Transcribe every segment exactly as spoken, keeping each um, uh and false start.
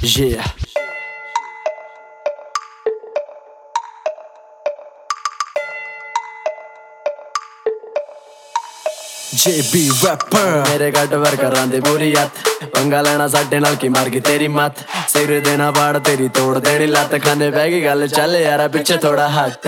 Yeah. J B rapper मेरे घट वर्करां दे बुरी हत्थ पंगा लेना साडे नाल की मार गई तेरी मत सिर देना बाड़ तेरी तोड़ देनी लत खाने पै गई गल चल यारा पिछे थोड़ा हट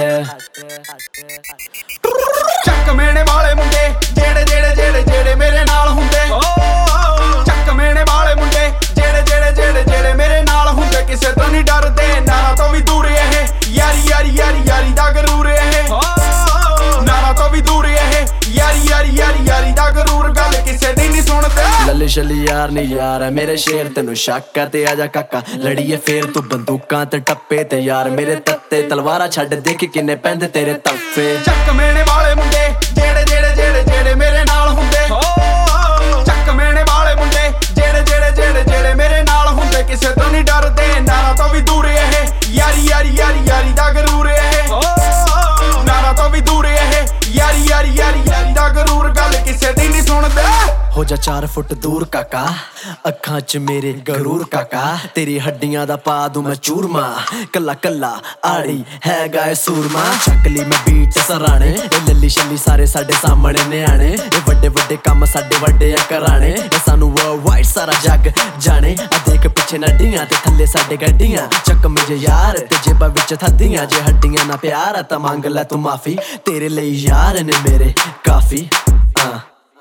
ਚੱਕ ਮੇਣੇ ਵਾਲੇ ਮੁੰਡੇ ਜਿਹੜੇ ਜਿਹੜੇ ਜਿਹੜੇ ਜਿਹੜੇ ਮੇਰੇ ਨਾਲ ਹੁੰਦੇ ਚੱਕ ਮੇਣੇ ਵਾਲੇ ਮੁੰਡੇ ਜਿਹੜੇ ਜਿਹੜੇ ਜਿਹੜੇ ਜਿਹੜੇ ਮੇਰੇ ਨਾਲ ਹੁੰਦੇ ਕਿਸੇ ਤੋਂ ਨਹੀਂ ਡਰਦੇ ਨਾਰਾ ਤੋਂ ਵੀ ਦੂਰ ਇਹ ਯਾਰੀ ਯਾਰੀ ਯਾਰੀ ਯਾਰੀ ਦਾ ਗਰੂਰ ਇਹ ਨਾਰਾ ਤੋਂ ਵੀ ਦੂਰ ਇਹ ਯਾਰੀ ਯਾਰੀ ਯਾਰੀ ਯਾਰੀ ਦਾ ਗਰੂਰ ਗੱਲ ਕਿਸੇ ਦੀ ਨਹੀਂ ਸੁਣਦੇ ਲੱਲੀ ਛੱਲੀ ਯਾਰ ਨੀ ਯਾਰ ਹੈ ਮੇਰੇ ਸ਼ੇਰ ਤੈਨੂੰ ਸ਼ੱਕ ਹੈ ਤੇ ਆਜਾ ਕਾਕਾ ਲੜੀਏ ਫੇਰ ਤੂੰ ਬੰਦੂਕਾਂ ਤੇ ਟੱਪੇ ਤੇ ਯਾਰ ਮੇਰੇ ਤੱਤੇ ਤਲਵਾਰਾਂ ਛੱਡ ਦੇਖ ਕਿੰਨੇ ਪੈਂਦੇ ਤੇਰੇ ਤੱਫੇ ਚੱਕ ਮੇਣੇ ਵਾਲੇ ਮੁੰਡੇ ਜਿਹੜੇ ਜਿਹੜੇ ਜਿਹੜੇ ਜਿਹੜੇ ਮੇਰੇ ਨਾਲ ਹੁੰਦੇ ਚੱਕ ਮੇਣੇ ਵਾਲੇ ਮੁੰਡੇ ਜਿਹੜੇ ਜਿਹੜੇ ਜਿਹੜੇ ਜਿਹੜੇ ਮੇਰੇ ਨਾਲ ਹੁੰਦੇ ਕਿਸੇ ਤੋਂ ਨਹੀਂ ਡਰਦੇ ਨਾਰਾ ਤੋਂ ਵੀ ਦੂਰ ਇਹ ਯਾਰੀ ਯਾਰੀ ਯਾਰੀ ਯਾਰੀ ਦਾ ਗਰੂਰ ਇਹ ਨਾਰਾ ਤੋਂ ਵੀ ਦੂਰ ਇਹ ਯਾਰੀ ਯਾਰੀ ਯਾਰੀ ਯਾਰੀ ਦਾ ਗਰੂਰ ਗੱਲ ਕਿਸੇ ਦੀ ਨਹੀਂ ਸੁਣਦੇ ਹੋ ਜਾ ਚਾਰ ਫੁੱਟ ਦੂਰ ਕਾਕਾ ਅੱਖਾਂ ਚ ਮੇਰੇ ਗਰੂਰ ਕਾਕਾ ਤੇਰੀ ਹੱਡੀਆਂ ਦਾ ਪਾ ਦੂੰ ਮੈਂ ਚੂਰਮਾ ਕੱਲਾ ਕੱਲਾ ਆੜੀ ਹੈਗਾ ਏ ਸੂਰਮਾ ਚੱਕਲੀ ਮੈਂ ਬੀਟ ਸਰਾਣੇ ਇਹ ਲੱਲੀ ਛੱਲੀ ਸਾਰੇ ਸਾਡੇ ਸਾਹਮਣੇ ਨਿਆਣੇ ਇਹ ਵੱਡੇ ਵੱਡੇ ਕੰਮ ਸਾਡੇ ਵੱਡੇ ਆ ਕਰਾਣੇ ਇਹ ਸਾਨੂੰ ਵਰਲਡਵਾਈਡ ਸਾਰਾ ਜੱਗ ਜਾਣੇ ਆ ਦੇਖ ਪਿੱਛੇ ਨੱਡੀਆਂ ਤੇ ਥੱਲੇ ਸਾਡੇ ਗੱਡੀਆਂ ਚੱਕ ਮੇਜੇ ਯਾਰ ਤੇ ਜੇਬਾਂ ਵਿੱਚ ਥੱਦੀਆਂ ਜੇ ਹੱਡੀਆਂ ਨਾ ਪਿਆਰ ਤਾਂ ਮੰਗ ਲੈ ਤੂੰ ਮਾਫੀ ਤੇਰੇ ਲਈ ਯਾਰ ਨੇ ਮੇਰੇ ਕਾਫੀ ਹਾਂ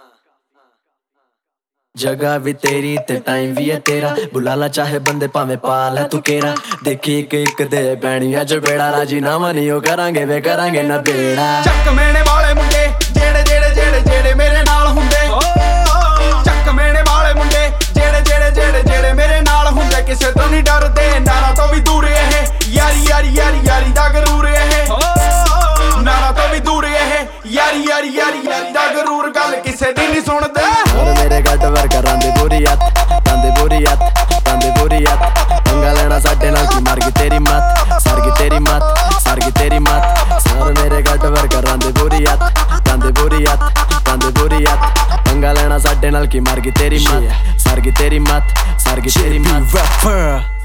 जगह भी तेरी ते टाइम भी है तेरा बुला ला चाहे बंदे भावे पा लै तू केरा देखी एक एक दे पैणियां च बेड़ा राजी नामा नहीं ओ करांगे वे करांगे ना बेड़ा ਚੱਕ ਮੇਣੇ ਵਾਲੇ ਮੁੰਡੇ ਜਿਹੜੇ ਜਿਹੜੇ ਜਿਹੜੇ ਜਿਹੜੇ ਮੇਰੇ ਨਾਲ ਹੁੰਦੇ ਚੱਕ ਮੇਣੇ ਵਾਲੇ ਮੁੰਡੇ ਜਿਹੜੇ ਜਿਹੜੇ ਜਿਹੜੇ ਜਿਹੜੇ ਮੇਰੇ ਨਾਲ ਹੁੰਦੇ ਕਿਸੇ ਤੋਂ ਨਹੀਂ ਡਰਦੇ ਨਾਰਾ ਤੋਂ ਵੀ ਦੂਰ ਇਹ ਯਾਰੀ ਯਾਰੀ ਯਾਰੀ ਯਾਰੀ ਦਾ ਗਰੂਰ ਇਹ ਨਾਰਾ ਤੋਂ ਵੀ ਦੂਰ ਇਹ ਯਾਰੀ ਯਾਰੀ ਯਾਰੀ ਯਾਰੀ ਦਾ ਗਰੂਰ ਗੱਲ ਕਿਸੇ ਦੀ ਨਹੀਂ ਸੁਣਦੇ मेरे घट वर्करां दे बुरी हत्थ तांदे बुरी हत्थ तांदे बुरी हत्थ पंगा लेना साडे नाल की मार गई तेरी मत सर गई तेरी मत सर गई तेरी मत सर मेरे घट वर्करां दे बुरी हत्थ तांदे बुरी हत्थ तांदे बुरी हत्थ पंगा लेना साडे नाल की मार गई तेरी मत सर गई तेरी मत सर गई तेरी मत rapper